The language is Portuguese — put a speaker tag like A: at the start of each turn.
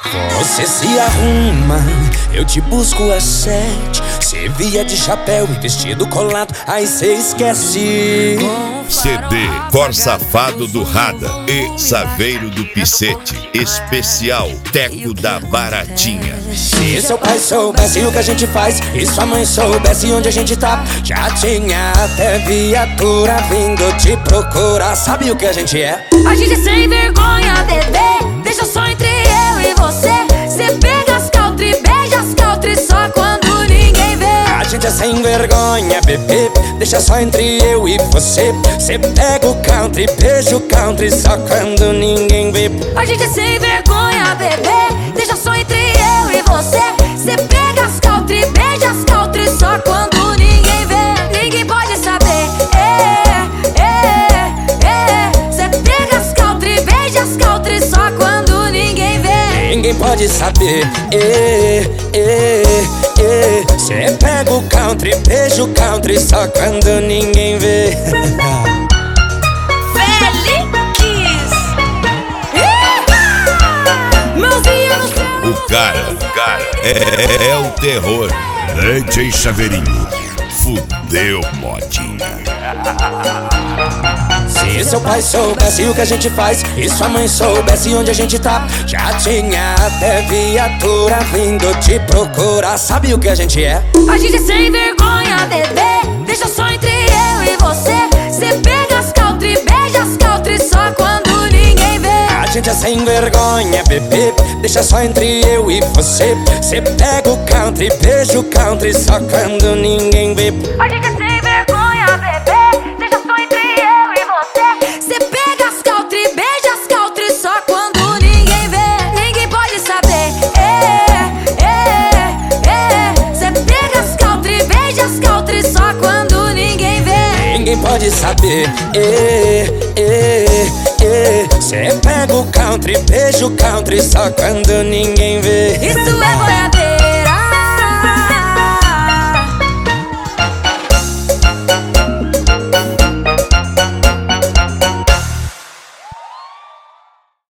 A: Você se arruma, eu te busco às 7. Cê via de chapéu e vestido colado, aí cê esquece.
B: CD Cor Safado do Rada e Saveiro do Picete. Especial Teco da Baratinha.
A: Se seu pai soubesse o que a gente faz e sua mãe soubesse onde a gente tá, já tinha até viatura vindo te procurar. Sabe o que a gente é?
C: A gente é sem vergonha, bebê. Deixa só entre eu e você. Cê pega as country, beija as country só quando ninguém vê.
A: A gente é sem vergonha, bebê. Deixa só entre eu e você. Cê pega o country, beija o country só quando ninguém vê.
C: A gente é sem vergonha, bebê. Deixa só entre eu e você. Cê pega as country, beija as country só quando ninguém vê. Ninguém pode saber. Cê pega as country, beija as country só quando ninguém vê.
A: Ninguém pode saber. Cê pega o country, beija o country só quando ninguém vê.
B: O cara é o terror. DJ Chaveirinho, fudeu modinha.
A: Se seu pai soubesse o que a gente faz e sua mãe soubesse onde a gente tá, já tinha até viatura vindo te procurar. Sabe o que a gente é?
C: A gente é sem vergonha, bebê. Deixa só entre eu e você. Cê pega as country, beija as country só quando ninguém vê.
A: A gente é sem vergonha, bebê. Deixa só entre eu e você. Cê pega o country, beija o country só quando ninguém vê.
C: A gente é sem vergonha, bebê. Deixa só entre eu e você. Cê pega as country, beija as country só quando ninguém vê. Ninguém pode saber. Cê pega as country, beija as country só quando ninguém vê.
A: Ninguém pode saber. Cê pega o country, beija o country só quando ninguém vê.
C: Isso é boiadeiro.